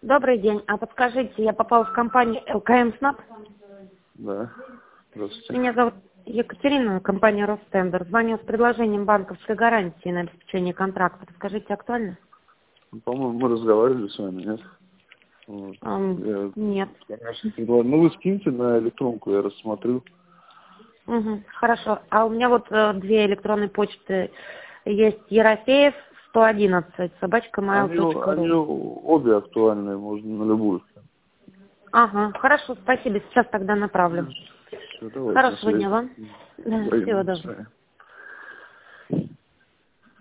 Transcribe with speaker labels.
Speaker 1: Добрый день. А подскажите, я попала в компанию ЛКМ СНАП.
Speaker 2: Да. Здравствуйте.
Speaker 1: Меня зовут Екатерина, компания Ростендер. Звоню с предложением банковской гарантии на обеспечение контракта. Подскажите, актуально?
Speaker 2: По-моему, мы разговаривали с вами, нет? Вот.
Speaker 1: Нет.
Speaker 2: Ну, вы скиньте на электронку, я рассмотрю.
Speaker 1: Угу, хорошо. А у меня вот две электронные почты есть. Ерофеев 111,
Speaker 2: Они
Speaker 1: @mail.ru.
Speaker 2: обе актуальные, можно на любую.
Speaker 1: Ага, хорошо, спасибо. Сейчас тогда направлю.
Speaker 2: Все, давайте, на
Speaker 1: Хорошего
Speaker 2: связи.
Speaker 1: дня вам. Да, всего
Speaker 2: Взаимно. До
Speaker 1: доброго.
Speaker 2: свидания.